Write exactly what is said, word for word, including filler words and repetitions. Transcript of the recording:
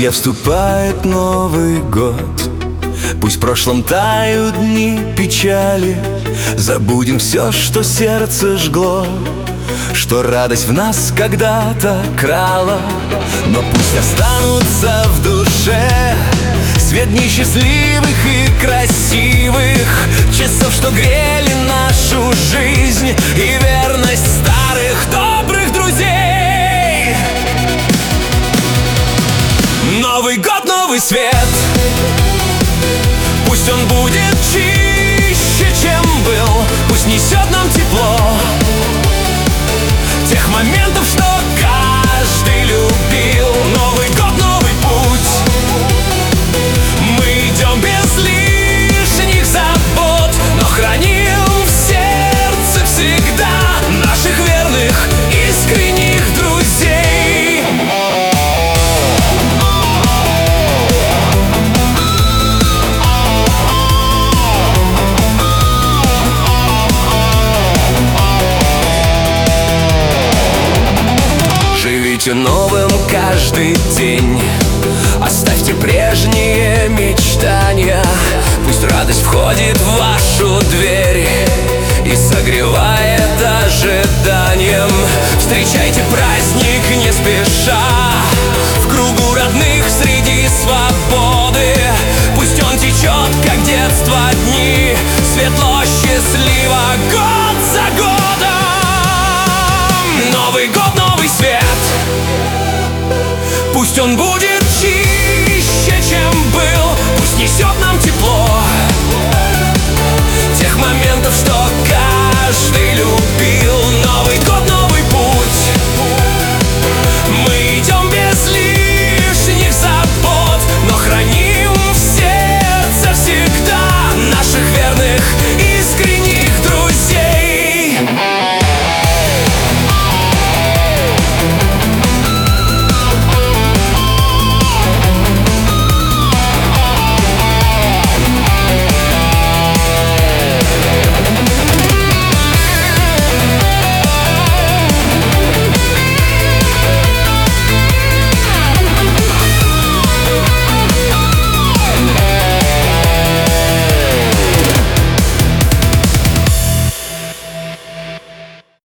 Друзья, вступает Новый год. Пусть в прошлом тают дни печали, забудем все, что сердце жгло, что радость в нас когда-то крала. Но пусть останутся в душе свет дней счастливых и красивых часов, что грели нашу жизнь, и верность старых добрых друзей. Новый год, новый свет. Пусть он будет чище, чем был. Пусть несет нам тепло тех моментов, что каждый любил. Новый год, новый путь. Мы идем без лишних забот, но храним в сердце всегда наших верных, искренних друзей. Живите новым каждый день, оставьте прежние мечтания. Пусть радость входит в вашу дверь и согревает ожиданием. Встречайте праздник не спеша, в кругу родных среди свободы. Пусть он течет, как детство дни, светло, счастливо, год.